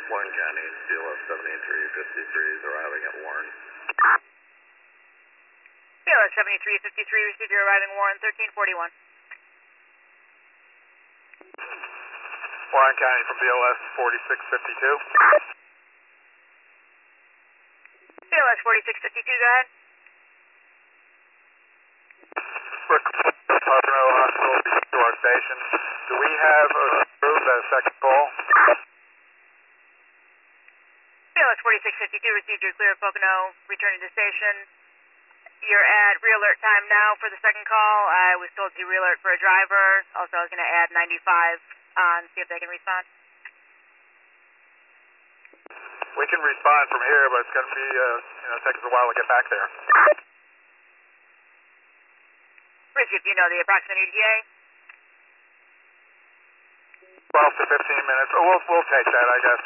Warren County, CLS 7353 is arriving at Warren. CLS 7353, received your arriving Warren, 1341. Warren County from BLS 4652. BLS 4652, go ahead. Pocono Hospital to our station. Do we have approved a second call? BLS 4652, received your clear of Pocono, returning to station. You're at re-alert time now for the second call. I was told to re-alert for a driver. Also, I was going to add 95 on, see if they can respond. We can respond from here, but it's going to be, take us a while to get back there. Richie, if you know the approximate ETA? 12 to 15 minutes. Oh, we'll take that, I guess.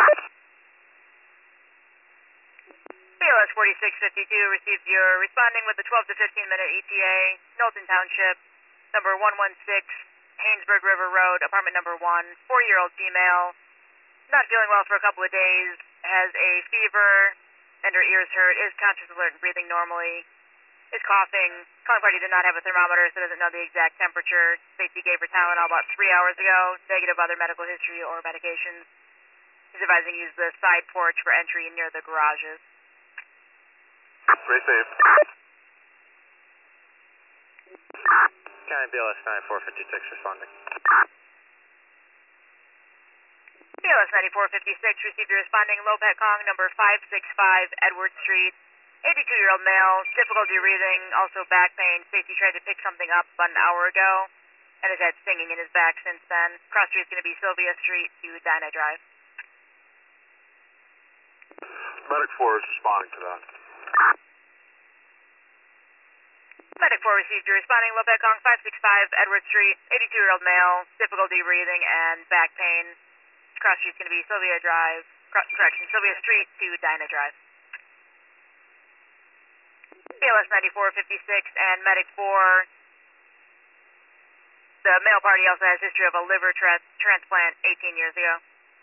BLS 4652, received your responding with the 12 to 15 minute ETA, Knowlton Township, number 116, Haynesburg River Road, apartment number 1, 4-year-old female, not feeling well for a couple of days, has a fever, and her ears hurt, is conscious, alert, and breathing normally, is coughing. Calling party did not have a thermometer, so doesn't know the exact temperature. Safety gave her Tylenol about 3 hours ago, negative other medical history or medications. He's advising use the side porch for entry near the garages. Received. County BLS 9456 responding. BLS 9456, received your responding Lopet Kong, number 565, Edward Street. 82-year-old male, difficulty breathing, also back pain. Safety tried to pick something up about an hour ago and has had stinging in his back since then. Cross street is going to be Sylvia Street to Dinah Drive. Medic 4 is responding to that. Medic 4 received your responding Lopet Kong, 565, Edward Street. 82-year-old male, difficulty breathing and back pain. Cross street is going to be Sylvia Drive, Sylvia Street to Dinah Drive. BLS 9456 and Medic 4. The male party also has history of a liver transplant 18 years ago.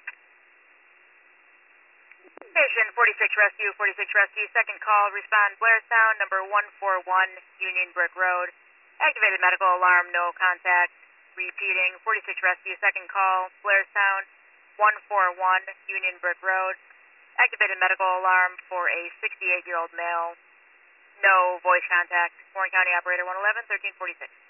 Station 46 Rescue, second call, respond Blairstown, number 141, Union Brick Road. Activated medical alarm, no contact. Repeating, 46 Rescue, second call, Blairstown, 141, Union Brick Road. Activated medical alarm for a 68-year-old male. No voice contact. Warren County Operator 111, 1346.